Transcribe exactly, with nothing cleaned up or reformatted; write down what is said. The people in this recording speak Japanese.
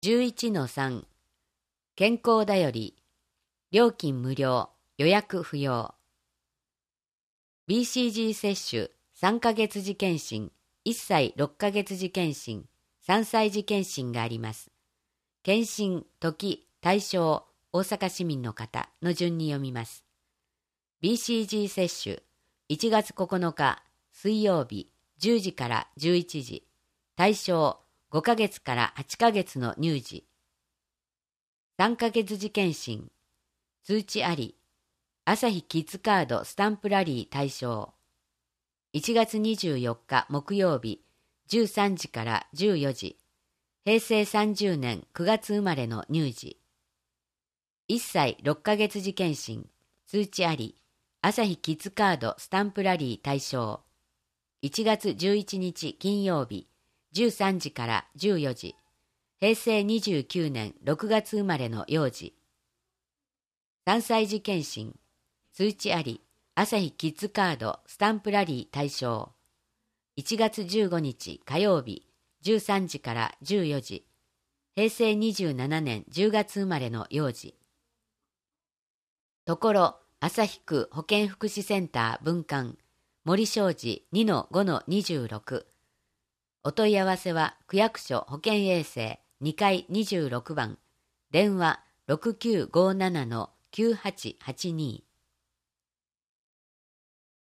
じゅういちのさん 健康だより料金無料予約不要 ビーシージー 接種さんかげつ時検診いっさいろっかげつ時検診さんさい時検診があります。検診、時、対象、大阪市民の方の順に読みます。ビーシージー 接種いちがつここのか水曜日じゅうじからじゅういちじ対象ごかげつからはちかげつの乳児さんかげつ時検診通知あり朝日キッズカードスタンプラリー対象いちがつにじゅうよっか木曜日じゅうさんじからじゅうよじへいせいさんじゅうねんくがつ生まれの乳児いっさいろっかげつ時検診通知あり朝日キッズカードスタンプラリー対象いちがつじゅういちにち金曜日じゅうさんじからじゅうよじへいせいにじゅうきゅうねんろくがつ生まれの幼児さんさい時検診通知あり朝日キッズカードスタンプラリー対象いちがつじゅうごにち火曜日じゅうさんじからじゅうよじへいせいにじゅうななねんじゅうがつ生まれの幼児ところ旭区保健福祉センター分館森商事 にのごのにじゅうろく お問い合わせは区役所保健衛生にかいにじゅうろくばん電話ろくきゅうごななのきゅうはちはちに